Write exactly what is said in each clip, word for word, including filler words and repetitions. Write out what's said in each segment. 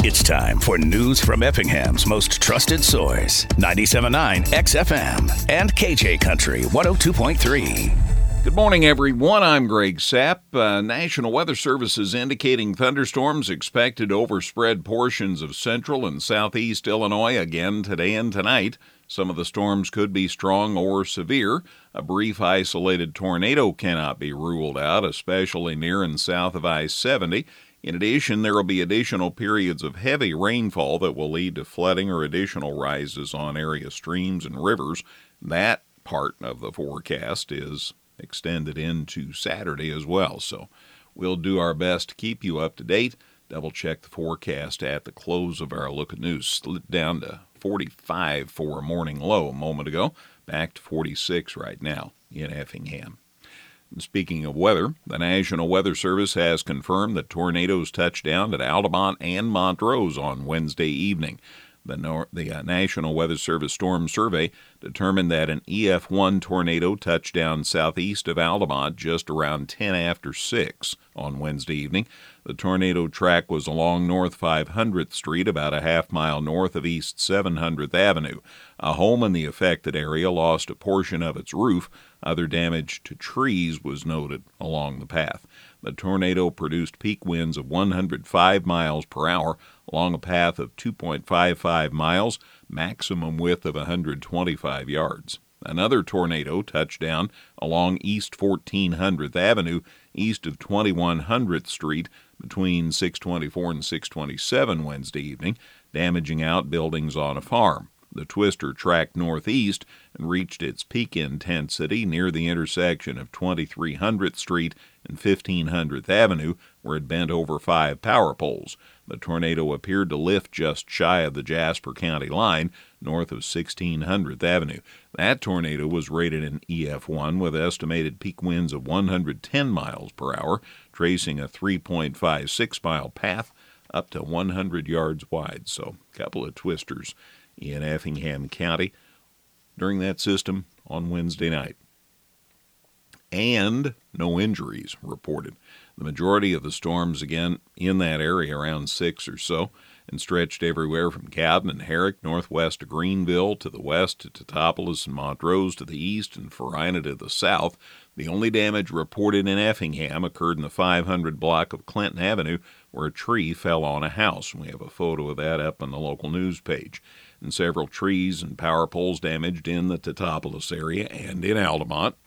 It's time for news from Effingham's most trusted source, ninety-seven point nine X F M and K J Country one oh two point three. Good morning, everyone. I'm Greg Sapp. Uh, National Weather Service is indicating thunderstorms expected to overspread portions of central and southeast Illinois again today and tonight. Some of the storms could be strong or severe. A brief isolated tornado cannot be ruled out, especially near and south of I seventy. In addition, there will be additional periods of heavy rainfall that will lead to flooding or additional rises on area streams and rivers. That part of the forecast is extended into Saturday as well, so we'll do our best to keep you up to date. Double check the forecast at the close of our look at news. Slid down to forty-five for a morning low a moment ago, back to forty-six right now in Effingham. And speaking of weather, the National Weather Service has confirmed that tornadoes touched down at Altamont and Montrose on Wednesday evening. The, Nor- the uh, National Weather Service Storm Survey determined that an E F one tornado touched down southeast of Altamont just around ten after six on Wednesday evening. The tornado track was along North five hundredth Street, about a half mile north of East seven hundredth Avenue. A home in the affected area lost a portion of its roof. Other damage to trees was noted along the path. The tornado produced peak winds of one hundred five miles per hour along a path of two point five five miles, maximum width of one hundred twenty-five yards. Another tornado touched down along East fourteen hundredth Avenue, east of twenty-one hundredth Street, between six twenty-four and six twenty-seven Wednesday evening, damaging outbuildings on a farm. The twister tracked northeast and reached its peak intensity near the intersection of twenty-three hundredth Street and fifteen hundredth Avenue, where it bent over five power poles. The tornado appeared to lift just shy of the Jasper County line, north of sixteen hundredth Avenue. That tornado was rated an E F one with estimated peak winds of one hundred ten miles per hour, tracing a three point five six mile path up to one hundred yards wide. So a couple of twisters in Effingham County during that system on Wednesday night. And no injuries reported. The majority of the storms, again, in that area, around six or so, and stretched everywhere from Cowden and Herrick, northwest to Greenville, to the west to Teutopolis and Montrose to the east, and Farina to the south. The only damage reported in Effingham occurred in the five hundred block of Clinton Avenue, where a tree fell on a house. We have a photo of that up on the local news page. And several trees and power poles damaged in the Teutopolis area and in Altamont.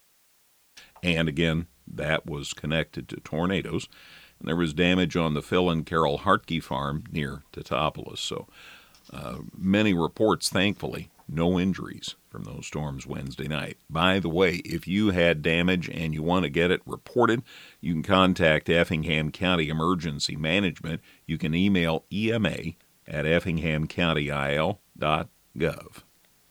And again, that was connected to tornadoes. And there was damage on the Phil and Carol Hartke farm near Teutopolis. So uh, many reports, thankfully, no injuries from those storms Wednesday night. By the way, if you had damage and you want to get it reported, you can contact Effingham County Emergency Management. You can email E M A at effingham county I L dot gov.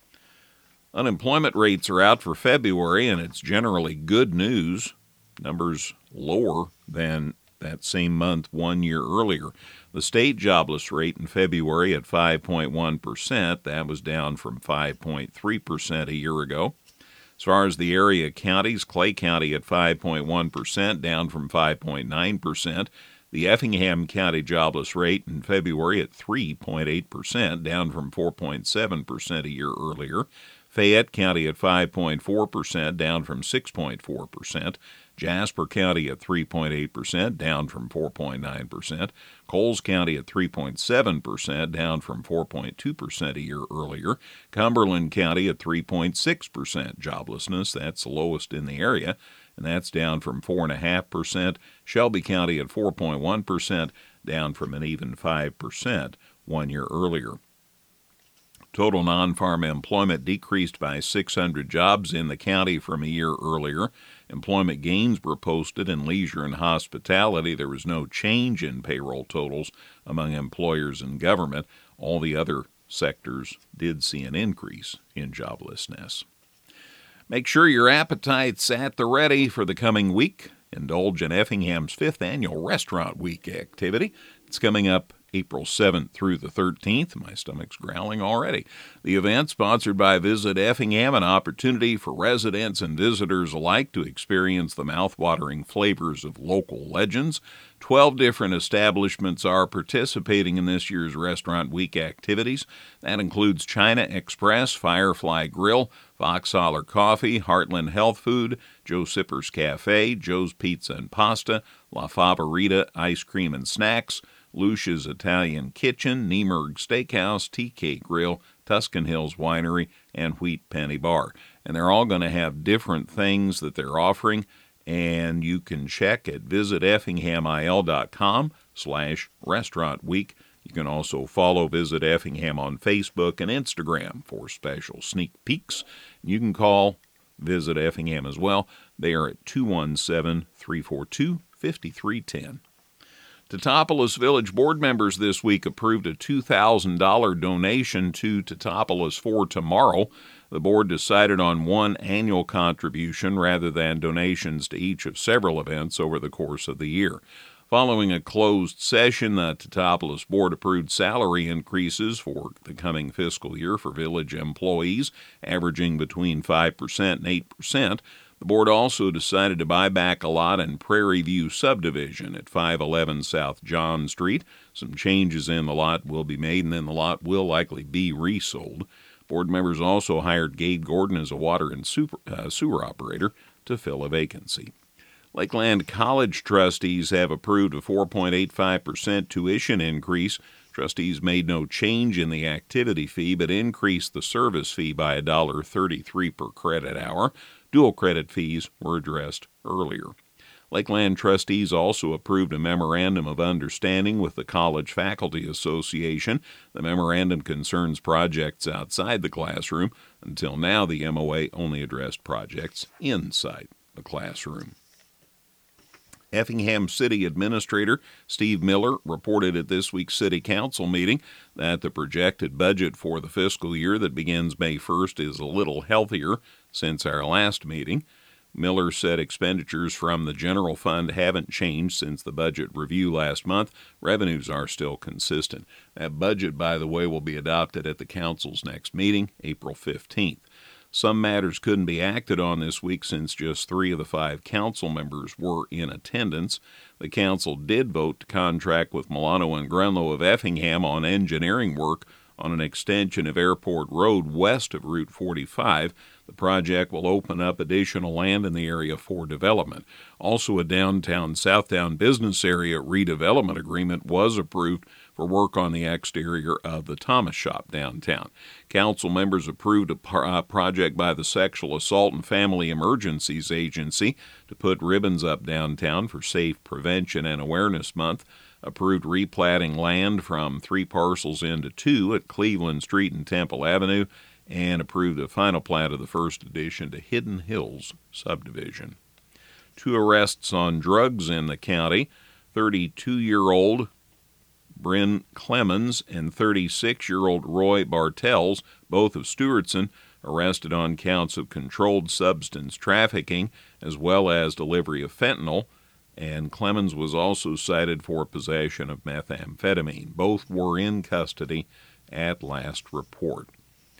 Unemployment rates are out for February, and it's generally good news. Numbers lower than that same month one year earlier. The state jobless rate in February at five point one percent. That was down from five point three percent a year ago. As far as the area counties, Clay County at five point one percent, down from five point nine percent. The Effingham County jobless rate in February at three point eight percent, down from four point seven percent a year earlier. Fayette County at five point four percent, down from six point four percent. Jasper County at three point eight percent, down from four point nine percent. Coles County at three point seven percent, down from four point two percent a year earlier. Cumberland County at three point six percent joblessness. That's the lowest in the area, and that's down from four point five percent. Shelby County at four point one percent, down from an even five percent one year earlier. Total non-farm employment decreased by six hundred jobs in the county from a year earlier. Employment gains were posted in leisure and hospitality. There was no change in payroll totals among employers and government. All the other sectors did see an increase in joblessness. Make sure your appetite's at the ready for the coming week. Indulge in Effingham's fifth annual Restaurant Week activity. It's coming up April seventh through the thirteenth. My stomach's growling already. The event, sponsored by Visit Effingham, an opportunity for residents and visitors alike to experience the mouth-watering flavors of local legends. Twelve different establishments are participating in this year's Restaurant Week activities. That includes China Express, Firefly Grill, Fox Holler Coffee, Heartland Health Food, Joe Sipper's Cafe, Joe's Pizza and Pasta, La Favorita Ice Cream and Snacks, Lucia's Italian Kitchen, Niemerg Steakhouse, T K Grill, Tuscan Hills Winery, and Wheat Penny Bar. And they're all going to have different things that they're offering, and you can check at visit effingham I L dot com slash restaurant week. You can also follow Visit Effingham on Facebook and Instagram for special sneak peeks. You can call Visit Effingham as well. They are at two one seven, three four two, five three one zero. Teutopolis Village board members this week approved a two thousand dollars donation to Teutopolis for tomorrow. The board decided on one annual contribution rather than donations to each of several events over the course of the year. Following a closed session, the Teutopolis Board approved salary increases for the coming fiscal year for village employees, averaging between five percent and eight percent. The board also decided to buy back a lot in Prairie View subdivision at five eleven South John Street. Some changes in the lot will be made, and then the lot will likely be resold. Board members also hired Gabe Gordon as a water and super, uh, sewer operator to fill a vacancy. Lakeland College trustees have approved a four point eight five percent tuition increase. Trustees made no change in the activity fee, but increased the service fee by one dollar and thirty-three cents per credit hour. Dual credit fees were addressed earlier. Lakeland trustees also approved a memorandum of understanding with the College Faculty Association. The memorandum concerns projects outside the classroom. Until now, the M O A only addressed projects inside the classroom. Effingham City Administrator Steve Miller reported at this week's City Council meeting that the projected budget for the fiscal year that begins May first is a little healthier since our last meeting. Miller said expenditures from the general fund haven't changed since the budget review last month. Revenues are still consistent. That budget, by the way, will be adopted at the council's next meeting, April fifteenth. Some matters couldn't be acted on this week since just three of the five council members were in attendance. The council did vote to contract with Milano and Grunlow of Effingham on engineering work on an extension of Airport Road west of Route forty-five. The project will open up additional land in the area for development. Also, a downtown Southtown business area redevelopment agreement was approved for work on the exterior of the Thomas Shop downtown. Council members approved a pro- project by the Sexual Assault and Family Emergencies Agency to put ribbons up downtown for Safe Prevention and Awareness Month. Approved replatting land from three parcels into two at Cleveland Street and Temple Avenue, and approved a final plat of the first addition to Hidden Hills subdivision. Two arrests on drugs in the county. thirty-two-year-old Bryn Clemens and thirty-six-year-old Roy Bartels, both of Stewartson, arrested on counts of controlled substance trafficking as well as delivery of fentanyl, and Clemens was also cited for possession of methamphetamine. Both were in custody at last report.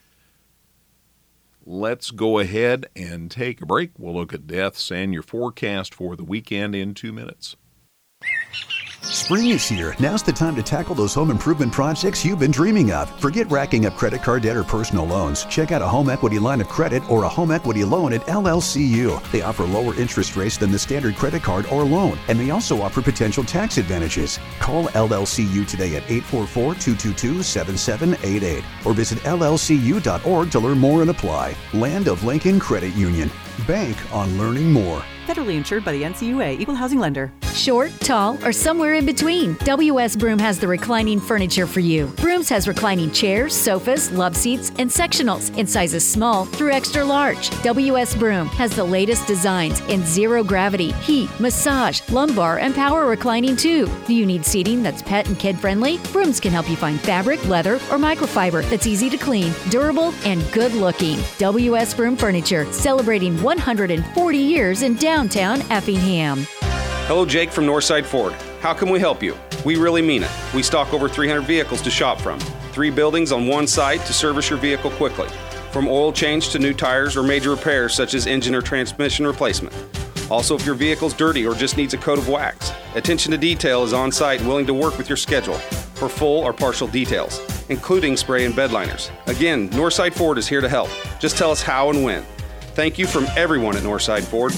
Let's go ahead and take a break. We'll look at deaths and your forecast for the weekend in two minutes. Spring is here. Now's the time to tackle those home improvement projects you've been dreaming of. Forget racking up credit card debt or personal loans. Check out a home equity line of credit or a home equity loan at L L C U. They offer lower interest rates than the standard credit card or loan, and they also offer potential tax advantages. Call L L C U today at eight four four, two two two, seven seven eight eight or visit L L C U dot org to learn more and apply. Land of Lincoln Credit Union. Bank on learning more. Federally insured by the N C U A, Equal Housing Lender. Short, tall, or somewhere in between, W S Broom has the reclining furniture for you. Brooms has reclining chairs, sofas, love seats, and sectionals in sizes small through extra large. W S Broom has the latest designs in zero gravity, heat, massage, lumbar, and power reclining too. Do you need seating that's pet and kid friendly? Brooms can help you find fabric, leather, or microfiber that's easy to clean, durable, and good looking. W S Broom Furniture, celebrating one hundred forty years in downtown Effingham. Hello, Jake from Northside Ford. How can we help you? We really mean it. We stock over three hundred vehicles to shop from. Three buildings on one site to service your vehicle quickly. From oil change to new tires or major repairs such as engine or transmission replacement. Also, if your vehicle's dirty or just needs a coat of wax, Attention to Detail is on site and willing to work with your schedule for full or partial details, including spray and bed liners. Again, Northside Ford is here to help. Just tell us how and when. Thank you from everyone at Northside Ford.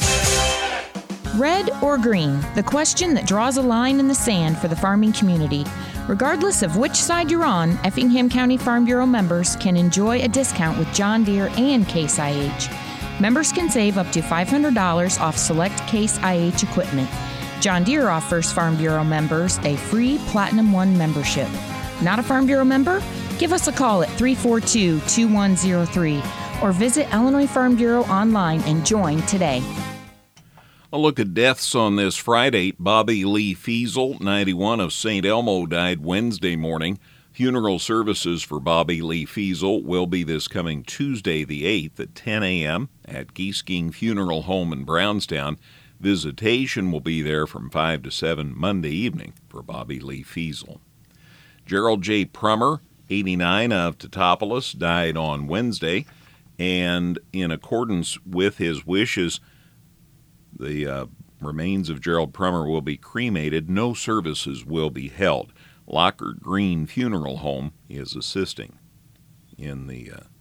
Red or green? The question that draws a line in the sand for the farming community. Regardless of which side you're on, Effingham County Farm Bureau members can enjoy a discount with John Deere and Case I H. Members can save up to five hundred dollars off select Case I H equipment. John Deere offers Farm Bureau members a free Platinum One membership. Not a Farm Bureau member? Give us a call at three four two, two one zero three or visit Illinois Farm Bureau online and join today. A look at deaths on this Friday. Bobby Lee Fiesel, ninety-one, of Saint Elmo, died Wednesday morning. Funeral services for Bobby Lee Fiesel will be this coming Tuesday the eighth at ten a.m. at Giesking Funeral Home in Brownstown. Visitation will be there from five to seven Monday evening for Bobby Lee Fiesel. Gerald J. Prummer, eighty-nine, of Teutopolis, died on Wednesday, and in accordance with his wishes, the uh, remains of Gerald Prummer will be cremated. No services will be held. Lockhart Green Funeral Home is assisting in the uh,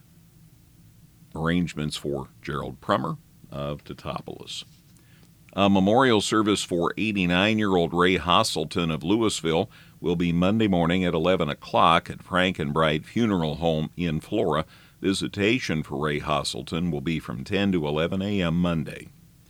arrangements for Gerald Prummer of Teutopolis. A memorial service for eighty-nine-year-old Ray Hosselton of Louisville will be Monday morning at eleven o'clock at Frankenbright Funeral Home in Flora. Visitation for Ray Hosselton will be from ten to eleven a.m. Monday.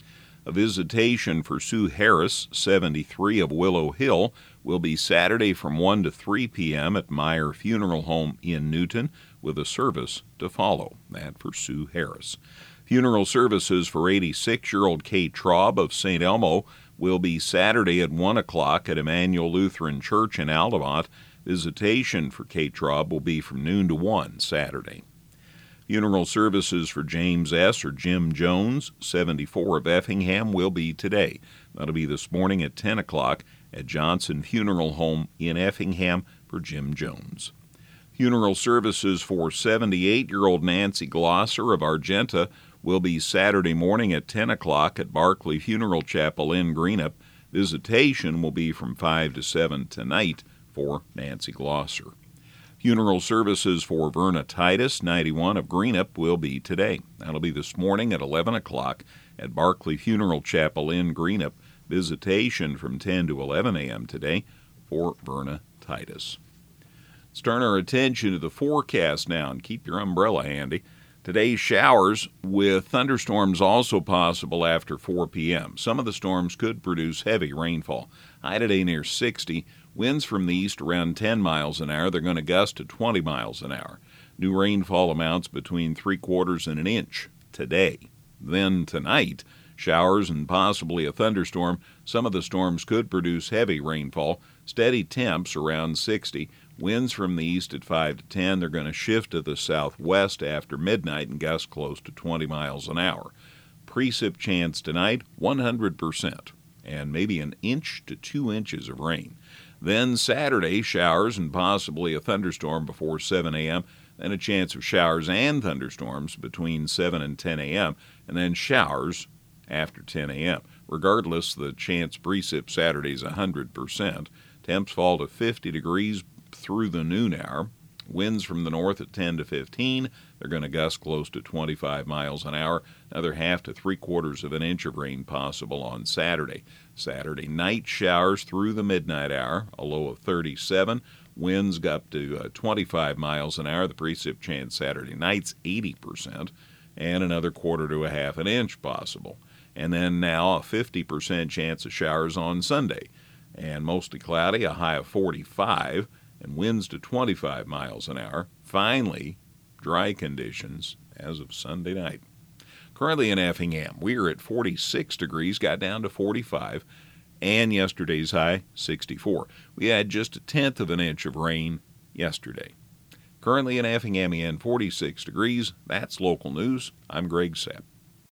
A visitation for Sue Harris, seventy-three, of Willow Hill, will be Saturday from one to three p.m. at Meyer Funeral Home in Newton, with a service to follow. That for Sue Harris. Funeral services for eighty-six-year-old Kate Traub of Saint Elmo will be Saturday at one o'clock at Emmanuel Lutheran Church in Aldemont. Visitation for Kate Traub will be from noon to one Saturday. Funeral services for James S. or Jim Jones, seventy-four, of Effingham, will be today. That'll be this morning at ten o'clock at Johnson Funeral Home in Effingham for Jim Jones. Funeral services for seventy-eight-year-old Nancy Glosser of Argenta will be Saturday morning at ten o'clock at Barclay Funeral Chapel in Greenup. Visitation will be from five to seven tonight for Nancy Glosser. Funeral services for Verna Titus, ninety-one, of Greenup, will be today. That'll be this morning at eleven o'clock at Barclay Funeral Chapel in Greenup. Visitation from ten to eleven a.m. today for Verna Titus. Let's turn our attention to the forecast now and keep your umbrella handy. Today's showers with thunderstorms also possible after four p.m. Some of the storms could produce heavy rainfall. High today near sixty. Winds from the east around ten miles an hour. They're going to gust to twenty miles an hour. New rainfall amounts between three quarters and an inch today. Then tonight, showers and possibly a thunderstorm. Some of the storms could produce heavy rainfall. Steady temps around sixty. Winds from the east at five to ten. They're going to shift to the southwest after midnight and gust close to twenty miles an hour. Precip chance tonight, one hundred percent, and maybe an inch to two inches of rain. Then Saturday, showers and possibly a thunderstorm before seven a.m., then a chance of showers and thunderstorms between seven and ten a.m., and then showers after ten a.m. Regardless, the chance precip Saturday is one hundred percent. Temps fall to fifty degrees through the noon hour. Winds from the north at ten to fifteen. They're going to gust close to twenty-five miles an hour. Another half to three quarters of an inch of rain possible on Saturday. Saturday night showers through the midnight hour, a low of thirty-seven. Winds got up to uh, twenty-five miles an hour. The precip chance Saturday night's eighty percent, and another quarter to a half an inch possible. And then now a fifty percent chance of showers on Sunday, and mostly cloudy, a high of forty-five, and winds to twenty-five miles an hour. Finally, dry conditions as of Sunday night. Currently in Effingham, we are at forty-six degrees, got down to forty-five, and yesterday's high, sixty-four. We had just a tenth of an inch of rain yesterday. Currently in Effingham, forty-six degrees. That's local news. I'm Greg Sepp.